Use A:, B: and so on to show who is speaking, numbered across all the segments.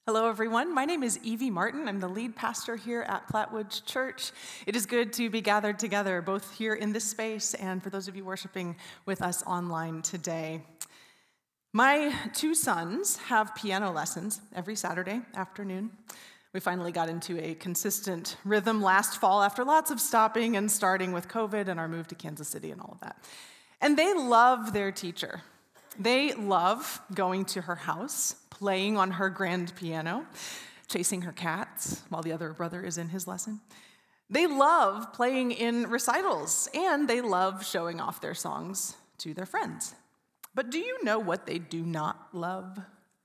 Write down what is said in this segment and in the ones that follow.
A: Hello, everyone. My name is Evie Martin. I'm the lead pastor here at Plattwoods Church. It is good to be gathered together, both here in this space and for those of you worshiping with us online today. My two sons have piano lessons every Saturday afternoon. We finally got into a consistent rhythm last fall after lots of stopping and starting with COVID and our move to Kansas City and all of that. And they love their teacher. They love going to her house, playing on her grand piano, chasing her cats while the other brother is in his lesson. They love playing in recitals, and they love showing off their songs to their friends. But do you know what they do not love?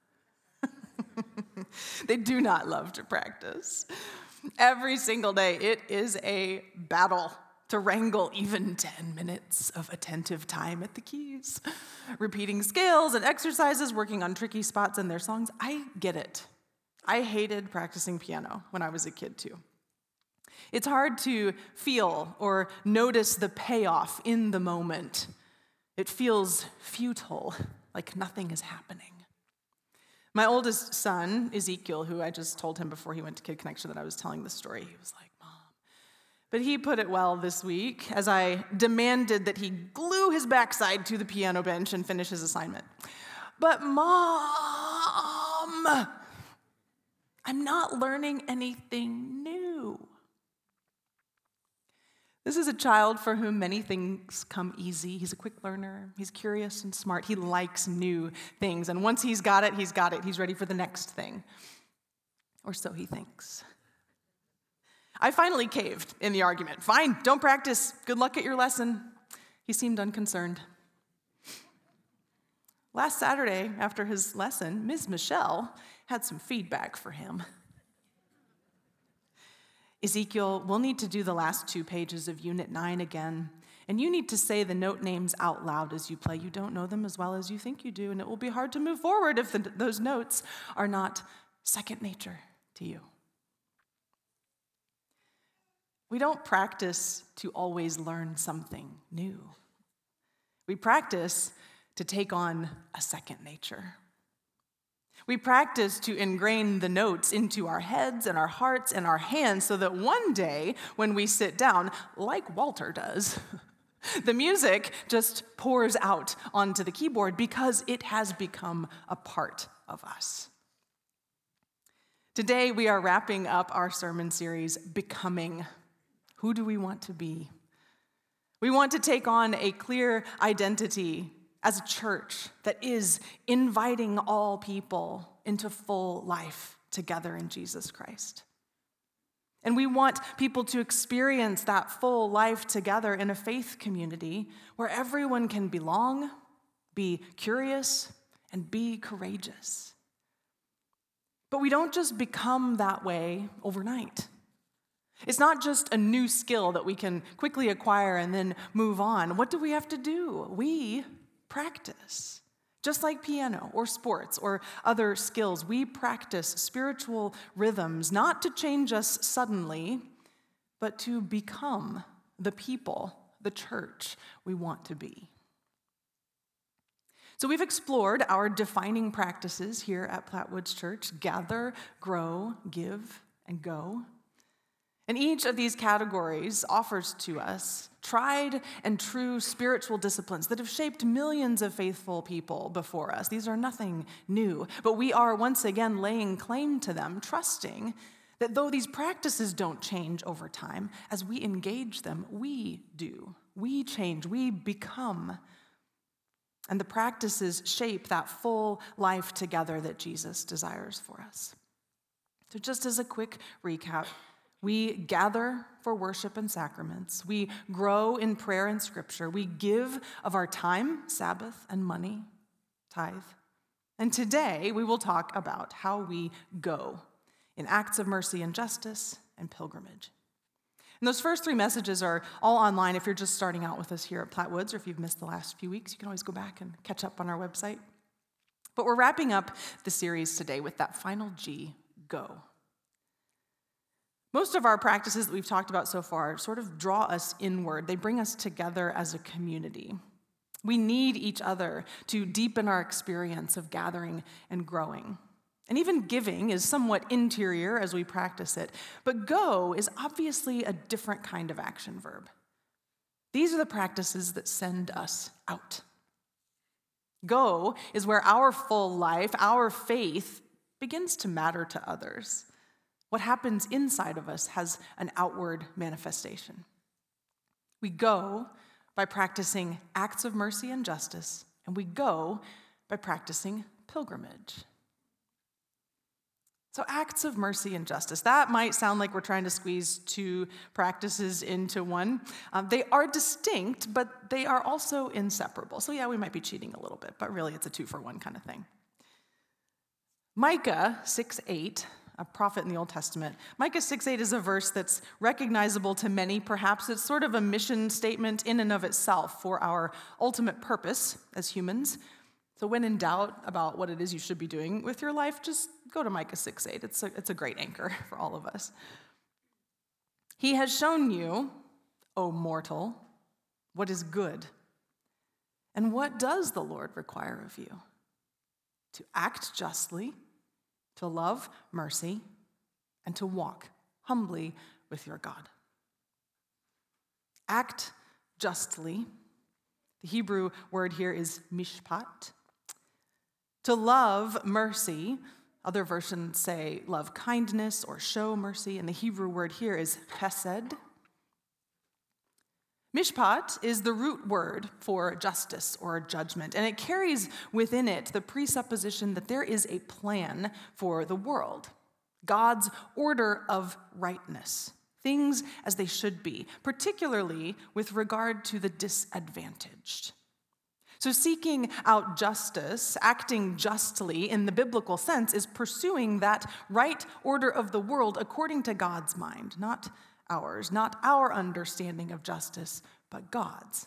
A: They do not love to practice. Every single day, it is a battle to wrangle even 10 minutes of attentive time at the keys, repeating scales and exercises, working on tricky spots in their songs. I get it. I hated practicing piano when I was a kid too. It's hard to feel or notice the payoff in the moment. It feels futile, like nothing is happening. My oldest son, Ezekiel, who I just told him before he went to Kid Connection that I was telling this story, he was like, but he put it well this week as I demanded that he glue his backside to the piano bench and finish his assignment. But Mom, I'm not learning anything new. This is a child for whom many things come easy. He's a quick learner. He's curious and smart. He likes new things. And once he's got it, he's got it. He's ready for the next thing. Or so he thinks. I finally caved in the argument. Fine, don't practice. Good luck at your lesson. He seemed unconcerned. Last Saturday, after his lesson, Ms. Michelle had some feedback for him. Ezekiel, we'll need to do the last 2 pages of Unit 9 again, and you need to say the note names out loud as you play. You don't know them as well as you think you do, and it will be hard to move forward if those notes are not second nature to you. We don't practice to always learn something new. We practice to take on a second nature. We practice to ingrain the notes into our heads and our hearts and our hands so that one day when we sit down, like Walter does, the music just pours out onto the keyboard because it has become a part of us. Today we are wrapping up our sermon series, Becoming. Who do we want to be? We want to take on a clear identity as a church that is inviting all people into full life together in Jesus Christ. And we want people to experience that full life together in a faith community where everyone can belong, be curious, and be courageous. But we don't just become that way overnight. It's not just a new skill that we can quickly acquire and then move on. What do we have to do? We practice. Just like piano or sports or other skills, we practice spiritual rhythms, not to change us suddenly, but to become the people, the church we want to be. So we've explored our defining practices here at Plattwoods Church: gather, grow, give, and go. And each of these categories offers to us tried and true spiritual disciplines that have shaped millions of faithful people before us. These are nothing new, but we are once again laying claim to them, trusting that though these practices don't change over time, as we engage them, we do. We change, we become. And the practices shape that full life together that Jesus desires for us. So just as a quick recap, we gather for worship and sacraments. We grow in prayer and scripture. We give of our time, Sabbath, and money, tithe. And today we will talk about how we go in acts of mercy and justice and pilgrimage. And those first 3 messages are all online if you're just starting out with us here at Plattwoods, or if you've missed the last few weeks, you can always go back and catch up on our website. But we're wrapping up the series today with that final G, go. Most of our practices that we've talked about so far sort of draw us inward. They bring us together as a community. We need each other to deepen our experience of gathering and growing. And even giving is somewhat interior as we practice it. But go is obviously a different kind of action verb. These are the practices that send us out. Go is where our full life, our faith, begins to matter to others. What happens inside of us has an outward manifestation. We go by practicing acts of mercy and justice, and we go by practicing pilgrimage. So acts of mercy and justice, that might sound like we're trying to squeeze two practices into one. They are distinct, but they are also inseparable. So yeah, we might be cheating a little bit, but really it's a 2-for-1 kind of thing. Micah 6:8, a prophet in the Old Testament. Micah 6:8 is a verse that's recognizable to many. Perhaps it's sort of a mission statement in and of itself for our ultimate purpose as humans. So when in doubt about what it is you should be doing with your life, just go to Micah 6:8. It's a great anchor for all of us. He has shown you, O mortal, what is good. And what does the Lord require of you? To act justly, to love mercy, and to walk humbly with your God. Act justly. The Hebrew word here is mishpat. To love mercy, other versions say love kindness or show mercy, and the Hebrew word here is chesed. Mishpat is the root word for justice or judgment, and it carries within it the presupposition that there is a plan for the world, God's order of rightness, things as they should be, particularly with regard to the disadvantaged. So seeking out justice, acting justly in the biblical sense, is pursuing that right order of the world according to God's mind, not ours, not our understanding of justice, but God's.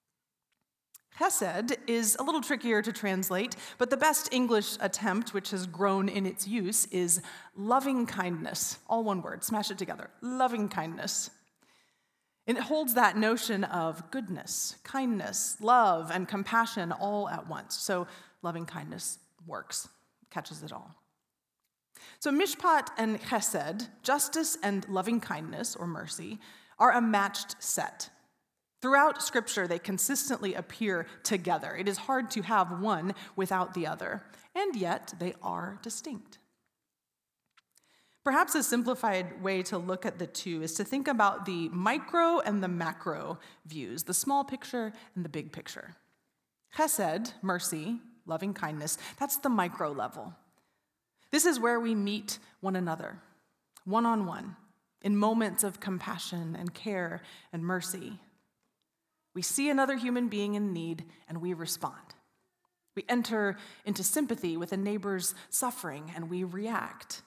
A: Chesed is a little trickier to translate, but the best English attempt, which has grown in its use, is loving kindness. All one word, smash it together, loving kindness. And it holds that notion of goodness, kindness, love, and compassion all at once. So loving kindness works, catches it all. So mishpat and chesed, justice and loving kindness or mercy, are a matched set. Throughout Scripture, they consistently appear together. It is hard to have one without the other, and yet they are distinct. Perhaps a simplified way to look at the two is to think about the micro and the macro views, the small picture and the big picture. Chesed, mercy, loving kindness, that's the micro level. This is where we meet one another, one-on-one, in moments of compassion and care and mercy. We see another human being in need and we respond. We enter into sympathy with a neighbor's suffering and we react.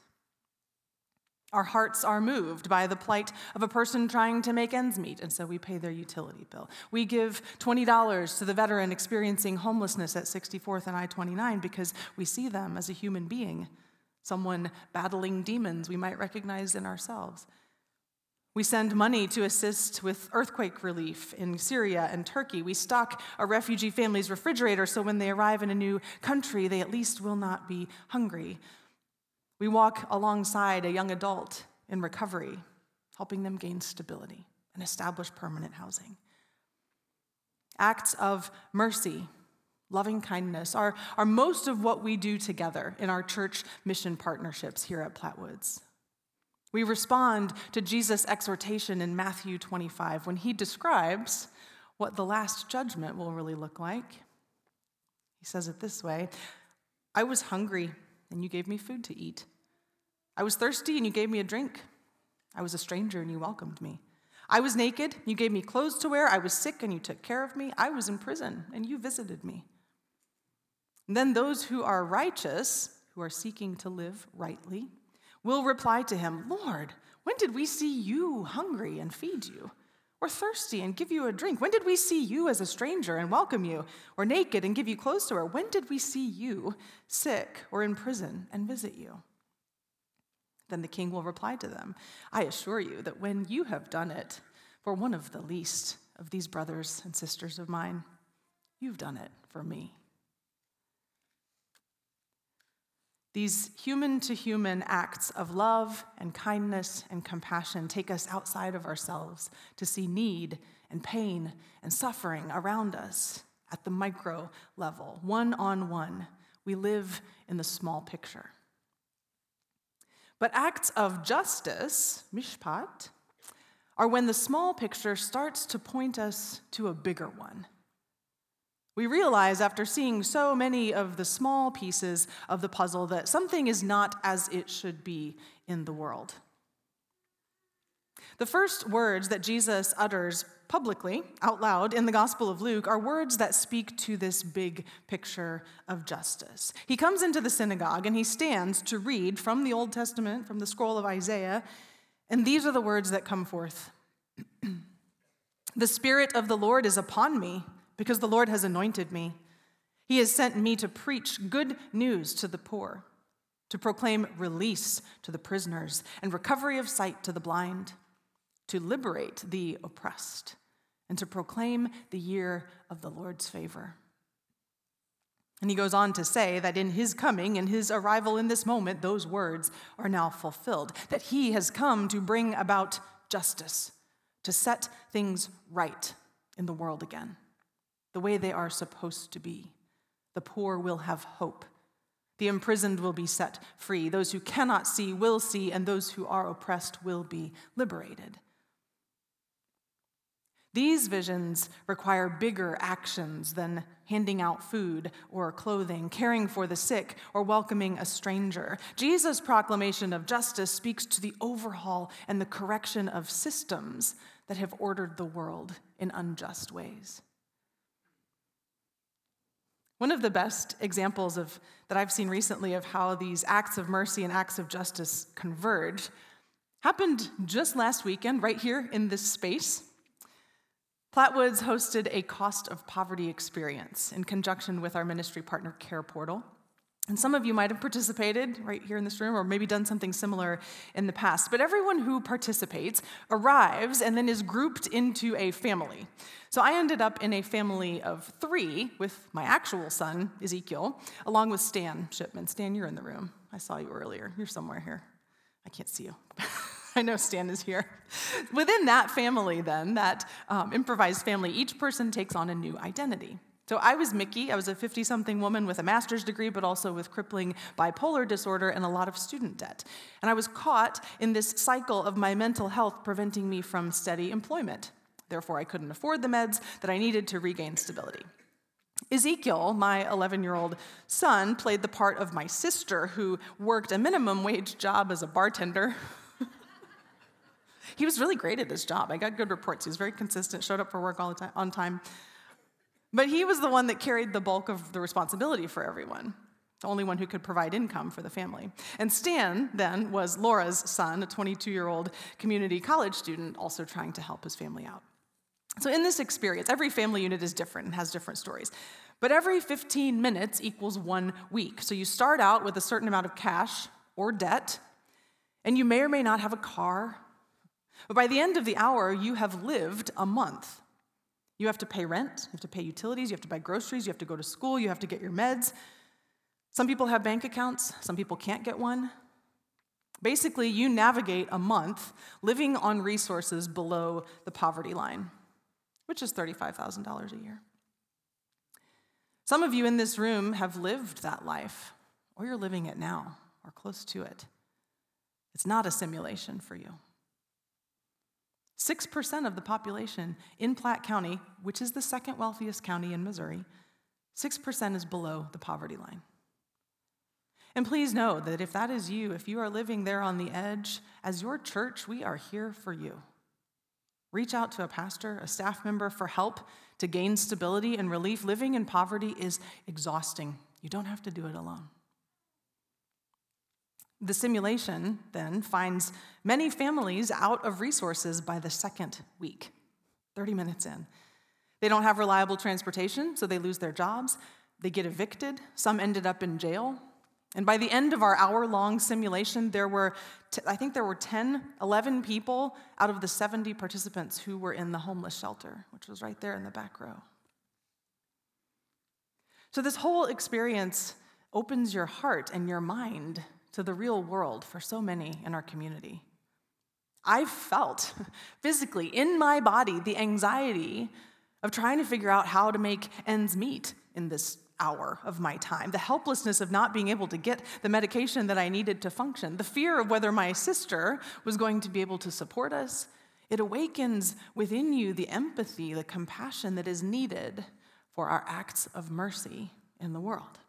A: Our hearts are moved by the plight of a person trying to make ends meet, and so we pay their utility bill. We give $20 to the veteran experiencing homelessness at 64th and I-29 because we see them as a human being, someone battling demons we might recognize in ourselves. We send money to assist with earthquake relief in Syria and Turkey. We stock a refugee family's refrigerator so when they arrive in a new country, they at least will not be hungry. We walk alongside a young adult in recovery, helping them gain stability and establish permanent housing. Acts of mercy, loving kindness are most of what we do together in our church mission partnerships here at Plattwoods. We respond to Jesus' exhortation in Matthew 25 when he describes what the last judgment will really look like. He says it this way, I was hungry, and you gave me food to eat. I was thirsty, and you gave me a drink. I was a stranger, and you welcomed me. I was naked, and you gave me clothes to wear. I was sick, and you took care of me. I was in prison, and you visited me. And then those who are righteous, who are seeking to live rightly, will reply to him, Lord, when did we see you hungry and feed you? Or thirsty and give you a drink? When did we see you as a stranger and welcome you? Or naked and give you clothes to wear? When did we see you sick or in prison and visit you? Then the king will reply to them, I assure you that when you have done it for one of the least of these brothers and sisters of mine, you've done it for me. These human-to-human acts of love and kindness and compassion take us outside of ourselves to see need and pain and suffering around us at the micro level, one-on-one. We live in the small picture. But acts of justice, mishpat, are when the small picture starts to point us to a bigger one. We realize after seeing so many of the small pieces of the puzzle that something is not as it should be in the world. The first words that Jesus utters publicly, out loud, in the Gospel of Luke are words that speak to this big picture of justice. He comes into the synagogue and he stands to read from the Old Testament, from the scroll of Isaiah, and these are the words that come forth. "The Spirit of the Lord is upon me, because the Lord has anointed me. He has sent me to preach good news to the poor, to proclaim release to the prisoners and recovery of sight to the blind, to liberate the oppressed, and to proclaim the year of the Lord's favor." And he goes on to say that in his coming, in his arrival in this moment, those words are now fulfilled, that he has come to bring about justice, to set things right in the world again, the way they are supposed to be. The poor will have hope. The imprisoned will be set free. Those who cannot see will see, and those who are oppressed will be liberated. These visions require bigger actions than handing out food or clothing, caring for the sick, or welcoming a stranger. Jesus' proclamation of justice speaks to the overhaul and the correction of systems that have ordered the world in unjust ways. One of the best examples that I've seen recently of how these acts of mercy and acts of justice converge happened just last weekend, right here in this space. Plattwoods hosted a cost of poverty experience in conjunction with our ministry partner, Care Portal. And some of you might have participated right here in this room or maybe done something similar in the past. But everyone who participates arrives and then is grouped into a family. So I ended up in a family of 3 with my actual son, Ezekiel, along with Stan Shipman. Stan, you're in the room. I saw you earlier. You're somewhere here. I can't see you. I know Stan is here. Within that family then, that improvised family, each person takes on a new identity. So I was Mickey. I was a 50-something woman with a master's degree, but also with crippling bipolar disorder and a lot of student debt. And I was caught in this cycle of my mental health preventing me from steady employment. Therefore, I couldn't afford the meds that I needed to regain stability. Ezekiel, my 11-year-old son, played the part of my sister who worked a minimum wage job as a bartender. He was really great at his job. I got good reports. He was very consistent, showed up for work all the time, on time. But he was the one that carried the bulk of the responsibility for everyone, the only one who could provide income for the family. And Stan, then, was Laura's son, a 22-year-old community college student, also trying to help his family out. So in this experience, every family unit is different and has different stories. But every 15 minutes equals 1 week. So you start out with a certain amount of cash or debt, and you may or may not have a car. But by the end of the hour, you have lived a month. You have to pay rent, you have to pay utilities, you have to buy groceries, you have to go to school, you have to get your meds. Some people have bank accounts, some people can't get one. Basically, you navigate a month living on resources below the poverty line, which is $35,000 a year. Some of you in this room have lived that life, or you're living it now, or close to it. It's not a simulation for you. 6% of the population in Platte County, which is the second wealthiest county in Missouri, 6% is below the poverty line. And please know that if that is you, if you are living there on the edge, as your church, we are here for you. Reach out to a pastor, a staff member for help to gain stability and relief. Living in poverty is exhausting. You don't have to do it alone. The simulation, then, finds many families out of resources by the second week, 30 minutes in. They don't have reliable transportation, so they lose their jobs. They get evicted. Some ended up in jail. And by the end of our hour-long simulation, there were 11 people out of the 70 participants who were in the homeless shelter, which was right there in the back row. So this whole experience opens your heart and your mind to the real world for so many in our community. I've felt physically in my body the anxiety of trying to figure out how to make ends meet in this hour of my time, the helplessness of not being able to get the medication that I needed to function, the fear of whether my sister was going to be able to support us. It awakens within you the empathy, the compassion that is needed for our acts of mercy in the world.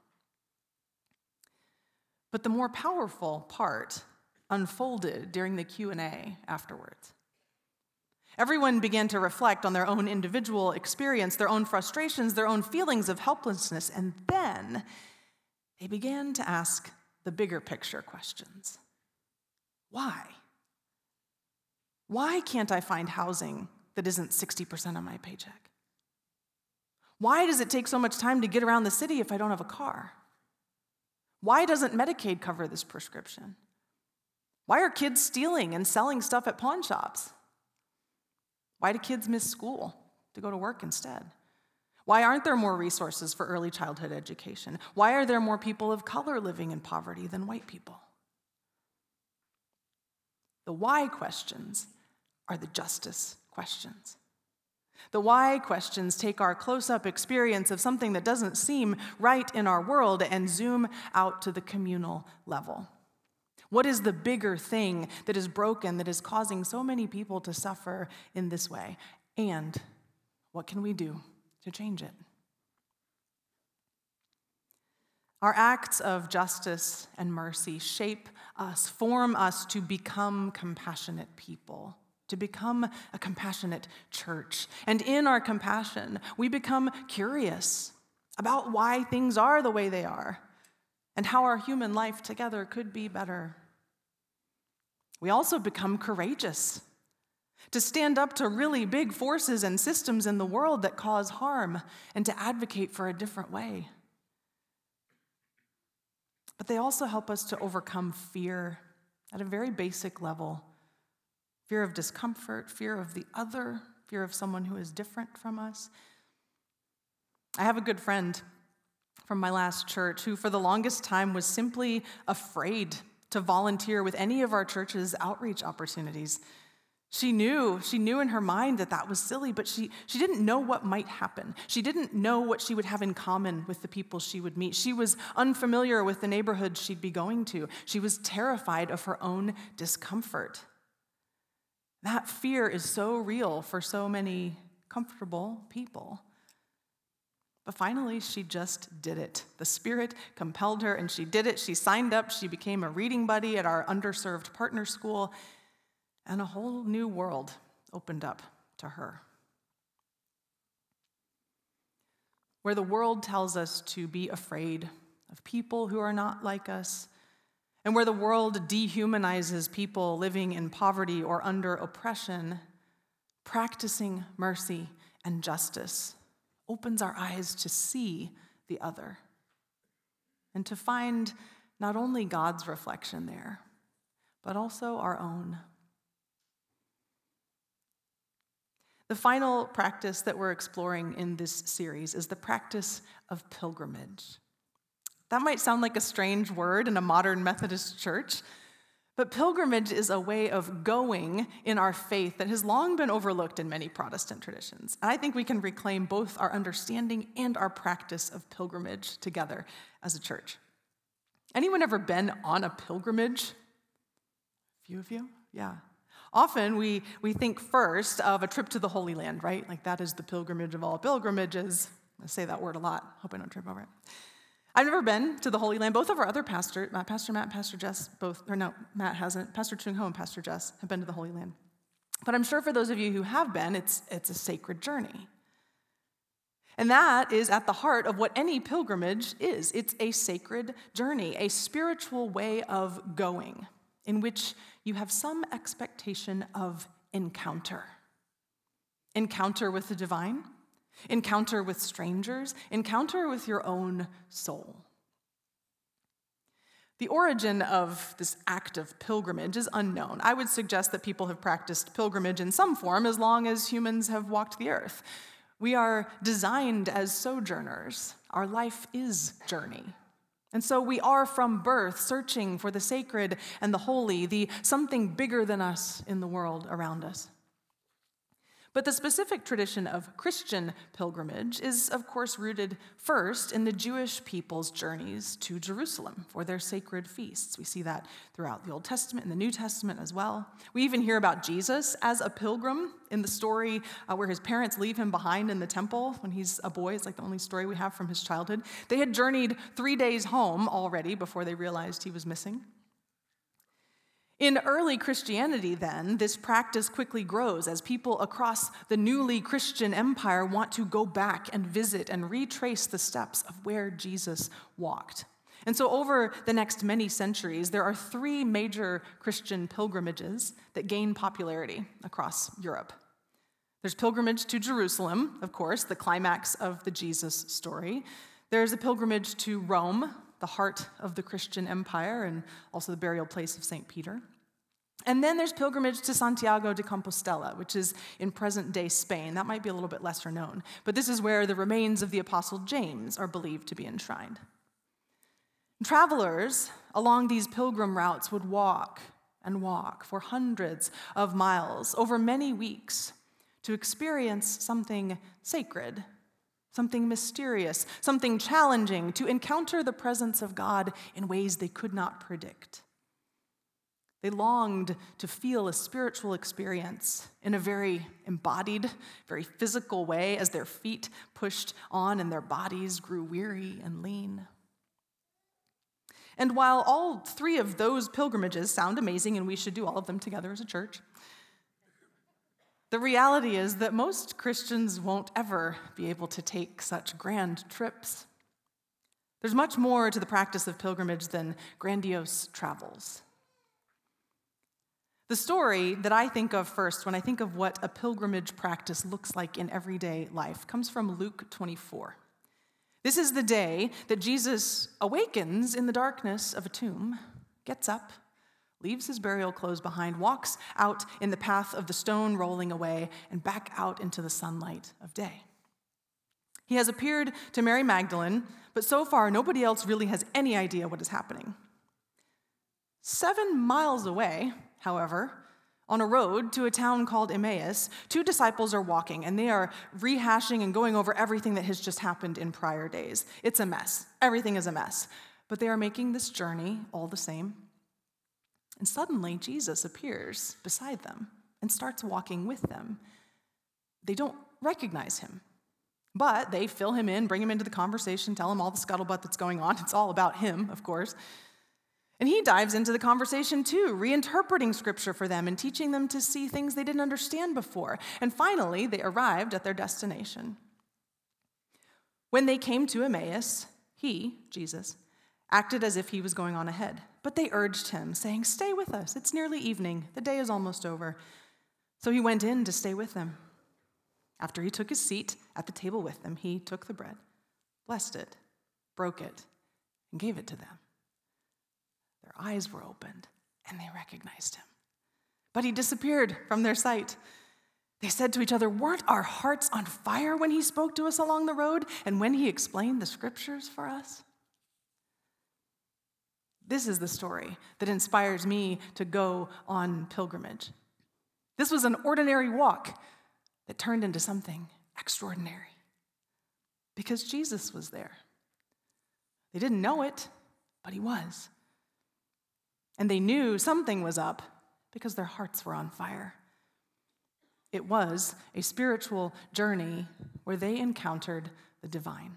A: But the more powerful part unfolded during the Q&A afterwards. Everyone began to reflect on their own individual experience, their own frustrations, their own feelings of helplessness, and then they began to ask the bigger picture questions. Why? Why can't I find housing that isn't 60% of my paycheck? Why does it take so much time to get around the city if I don't have a car? Why doesn't Medicaid cover this prescription? Why are kids stealing and selling stuff at pawn shops? Why do kids miss school to go to work instead? Why aren't there more resources for early childhood education? Why are there more people of color living in poverty than white people? The why questions are the justice questions. The why questions take our close-up experience of something that doesn't seem right in our world and zoom out to the communal level. What is the bigger thing that is broken, that is causing so many people to suffer in this way? And what can we do to change it? Our acts of justice and mercy shape us, form us to become compassionate people, to become a compassionate church. And in our compassion, we become curious about why things are the way they are and how our human life together could be better. We also become courageous to stand up to really big forces and systems in the world that cause harm and to advocate for a different way. But they also help us to overcome fear at a very basic level. Fear of discomfort, fear of the other, fear of someone who is different from us. I have a good friend from my last church who for the longest time was simply afraid to volunteer with any of our church's outreach opportunities. She knew in her mind that was silly, but she didn't know what might happen. She didn't know what she would have in common with the people she would meet. She was unfamiliar with the neighborhood she'd be going to. She was terrified of her own discomfort. That fear is so real for so many comfortable people. But finally, she just did it. The Spirit compelled her, and she did it. She signed up. She became a reading buddy at our underserved partner school, and a whole new world opened up to her. Where the world tells us to be afraid of people who are not like us, and where the world dehumanizes people living in poverty or under oppression, practicing mercy and justice opens our eyes to see the other and to find not only God's reflection there, but also our own. The final practice that we're exploring in this series is the practice of pilgrimage. That might sound like a strange word in a modern Methodist church, but pilgrimage is a way of going in our faith that has long been overlooked in many Protestant traditions. And I think we can reclaim both our understanding and our practice of pilgrimage together as a church. Anyone ever been on a pilgrimage? A few of you? Yeah. Often we think first of a trip to the Holy Land, right? Like that is the pilgrimage of all pilgrimages. I say that word a lot. Hope I don't trip over it. I've never been to the Holy Land. Both of our other pastors, Pastor Matt and Pastor Jess, Matt hasn't. Pastor Chung Ho and Pastor Jess have been to the Holy Land. But I'm sure for those of you who have been, it's a sacred journey. And that is at the heart of what any pilgrimage is. It's a sacred journey, a spiritual way of going in which you have some expectation of encounter. Encounter with the divine, encounter with strangers, encounter with your own soul. The origin of this act of pilgrimage is unknown. I would suggest that people have practiced pilgrimage in some form as long as humans have walked the earth. We are designed as sojourners. Our life is journey. And so we are from birth searching for the sacred and the holy, the something bigger than us in the world around us. But the specific tradition of Christian pilgrimage is, of course, rooted first in the Jewish people's journeys to Jerusalem for their sacred feasts. We see that throughout the Old Testament and the New Testament as well. We even hear about Jesus as a pilgrim in the story where his parents leave him behind in the temple when he's a boy. It's like the only story we have from his childhood. They had journeyed 3 days home already before they realized he was missing. In early Christianity, then, this practice quickly grows as people across the newly Christian empire want to go back and visit and retrace the steps of where Jesus walked. And so over the next many centuries, there are 3 major Christian pilgrimages that gain popularity across Europe. There's pilgrimage to Jerusalem, of course, the climax of the Jesus story. There's a pilgrimage to Rome, the heart of the Christian empire, and also the burial place of St. Peter. And then there's pilgrimage to Santiago de Compostela, which is in present-day Spain. That might be a little bit lesser known, but this is where the remains of the Apostle James are believed to be enshrined. Travelers along these pilgrim routes would walk and walk for hundreds of miles over many weeks to experience something sacred, something mysterious, something challenging, to encounter the presence of God in ways they could not predict. They longed to feel a spiritual experience in a very embodied, very physical way as their feet pushed on and their bodies grew weary and lean. And while all 3 of those pilgrimages sound amazing and we should do all of them together as a church, the reality is that most Christians won't ever be able to take such grand trips. There's much more to the practice of pilgrimage than grandiose travels. The story that I think of first when I think of what a pilgrimage practice looks like in everyday life comes from Luke 24. This is the day that Jesus awakens in the darkness of a tomb, gets up, leaves his burial clothes behind, walks out in the path of the stone rolling away, and back out into the sunlight of day. He has appeared to Mary Magdalene, but so far nobody else really has any idea what is happening. 7 miles away, however, on a road to a town called Emmaus, 2 disciples are walking, and they are rehashing and going over everything that has just happened in prior days. It's a mess. Everything is a mess. But they are making this journey all the same. And suddenly, Jesus appears beside them and starts walking with them. They don't recognize him, but they fill him in, bring him into the conversation, tell him all the scuttlebutt that's going on. It's all about him, of course. And he dives into the conversation too, reinterpreting scripture for them and teaching them to see things they didn't understand before. And finally, they arrived at their destination. When they came to Emmaus, he, Jesus, acted as if he was going on ahead. But they urged him, saying, "Stay with us. It's nearly evening. The day is almost over." So he went in to stay with them. After he took his seat at the table with them, he took the bread, blessed it, broke it, and gave it to them. Their eyes were opened, and they recognized him. But he disappeared from their sight. They said to each other, "Weren't our hearts on fire when he spoke to us along the road and when he explained the scriptures for us?" This is the story that inspires me to go on pilgrimage. This was an ordinary walk that turned into something extraordinary because Jesus was there. They didn't know it, but he was. And they knew something was up because their hearts were on fire. It was a spiritual journey where they encountered the divine.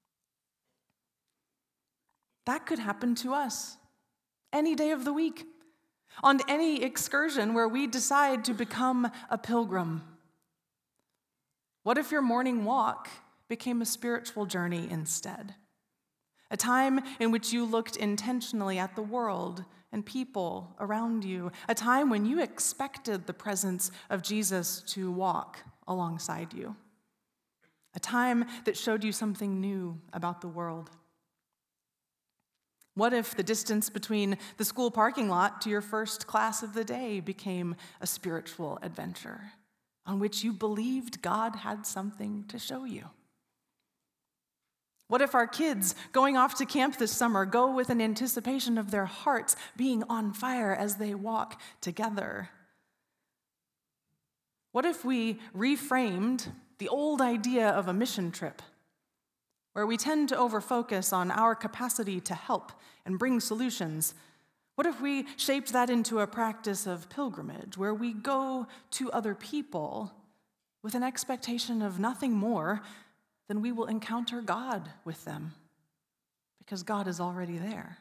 A: That could happen to us any day of the week, on any excursion where we decide to become a pilgrim. What if your morning walk became a spiritual journey instead? A time in which you looked intentionally at the world and people around you. A time when you expected the presence of Jesus to walk alongside you. A time that showed you something new about the world. What if the distance between the school parking lot to your first class of the day became a spiritual adventure on which you believed God had something to show you? What if our kids going off to camp this summer go with an anticipation of their hearts being on fire as they walk together? What if we reframed the old idea of a mission trip, where we tend to overfocus on our capacity to help and bring solutions? What if we shaped that into a practice of pilgrimage, where we go to other people with an expectation of nothing more than we will encounter God with them, because God is already there?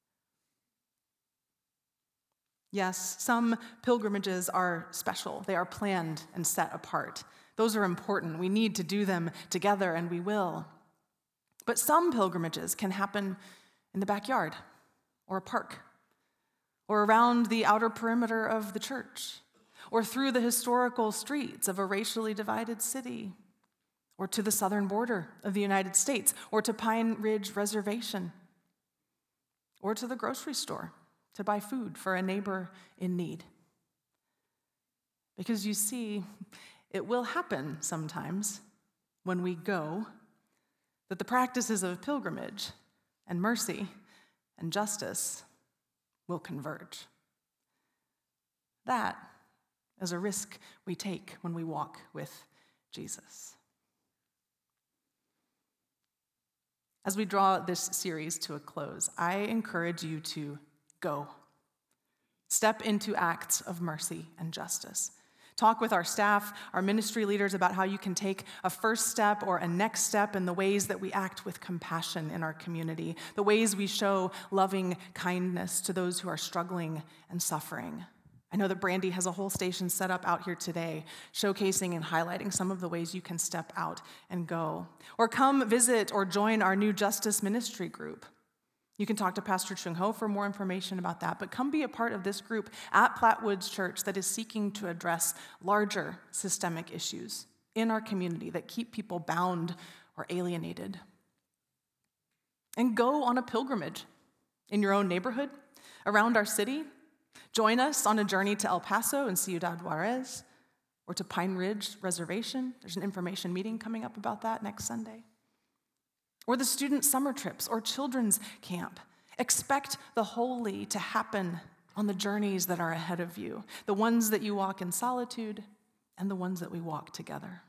A: Yes, some pilgrimages are special. They are planned and set apart. Those are important. We need to do them together, and we will. But some pilgrimages can happen in the backyard, or a park, or around the outer perimeter of the church, or through the historical streets of a racially divided city, or to the southern border of the United States, or to Pine Ridge Reservation, or to the grocery store to buy food for a neighbor in need. Because you see, it will happen sometimes when we go that the practices of pilgrimage and mercy and justice will converge. That is a risk we take when we walk with Jesus. As we draw this series to a close, I encourage you to go. Step into acts of mercy and justice. Talk with our staff, our ministry leaders about how you can take a first step or a next step in the ways that we act with compassion in our community, the ways we show loving kindness to those who are struggling and suffering. I know that Brandy has a whole station set up out here today, showcasing and highlighting some of the ways you can step out and go. Or come visit or join our new Justice Ministry group. You can talk to Pastor Chung Ho for more information about that, but come be a part of this group at Platte Woods Church that is seeking to address larger systemic issues in our community that keep people bound or alienated. And go on a pilgrimage in your own neighborhood, around our city. Join us on a journey to El Paso and Ciudad Juarez, or to Pine Ridge Reservation. There's an information meeting coming up about that next Sunday. Or the student summer trips or children's camp. Expect the holy to happen on the journeys that are ahead of you, the ones that you walk in solitude and the ones that we walk together.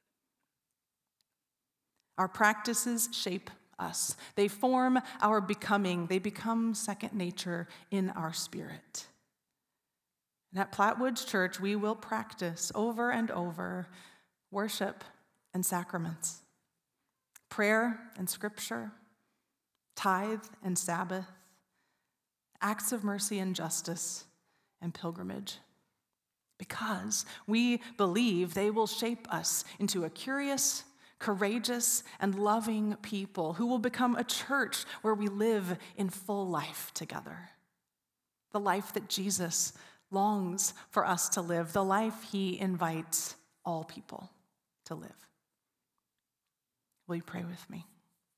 A: Our practices shape us. They form our becoming. They become second nature in our spirit. And at Platte Woods Church, we will practice over and over worship and sacraments, prayer and scripture, tithe and Sabbath, acts of mercy and justice, and pilgrimage, because we believe they will shape us into a curious, courageous, and loving people who will become a church where we live in full life together. The life that Jesus longs for us to live, the life he invites all people to live. Will you pray with me?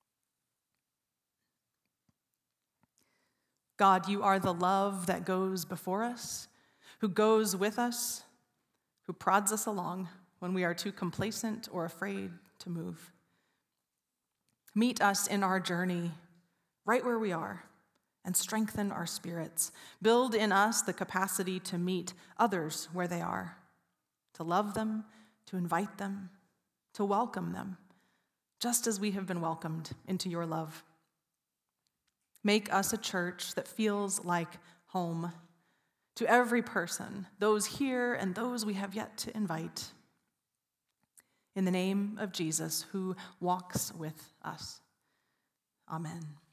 A: God, you are the love that goes before us, who goes with us, who prods us along when we are too complacent or afraid to move. Meet us in our journey right where we are and strengthen our spirits. Build in us the capacity to meet others where they are, to love them, to invite them, to welcome them, just as we have been welcomed into your love. Make us a church that feels like home to every person, those here and those we have yet to invite. In the name of Jesus, who walks with us. Amen.